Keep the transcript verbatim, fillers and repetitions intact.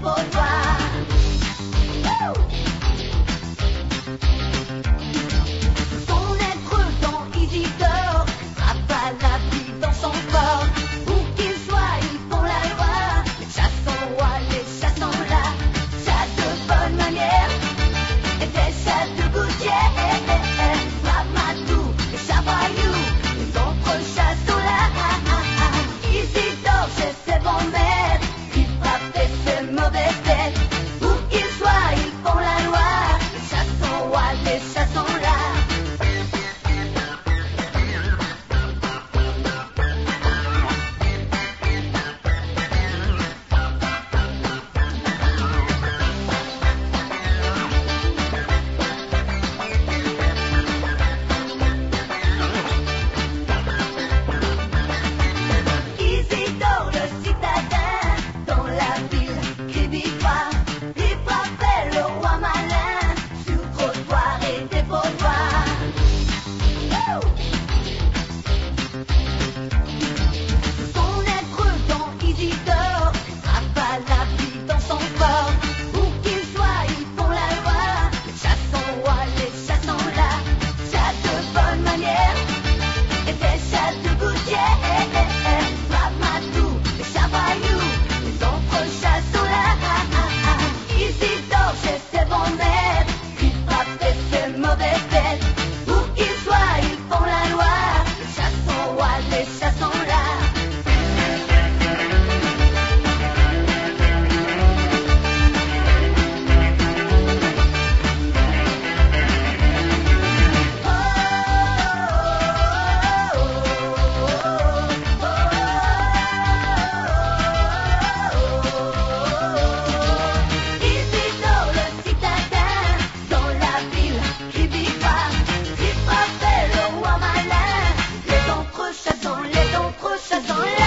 vaudois. Son être dans Isidore frappe à la vie dans son corps. Où qu'il soit, ils font la loi. Les chats sont rois, les chats sont là. Chats de bonne manière et des chats de gouttière. Ramadou et Chabayou, les autres chats sont là. Isidore chez ses bons maîtres, il frappe et ses mauvaises têtes. Où qu'ils soient, ils font la loi. Les chats sont rois, les chats sont là. Isidore le citadin, dans la ville crie victoire. Il frappait le roi malin, sur trottoir et des vaudois. Son être dans Isidore frappe à la vie dans son corps. Où qu'il soit, ils font la loi. Les chats sont rois, les chats sont là. Chats de bonne manière et des chats de gouttière. Ramadou et Chabayou, les autres chats sont là. Isidore chez ses bons maîtres, il frappe et ses mauvaises têtes. Où qu'ils soient, ils font la loi. Les chats sont rois, les chats sont là. Isidore le citadin, dans la ville crie victoire. Il frappait le roi malin. Les autres chats sont, les autres chats sont là.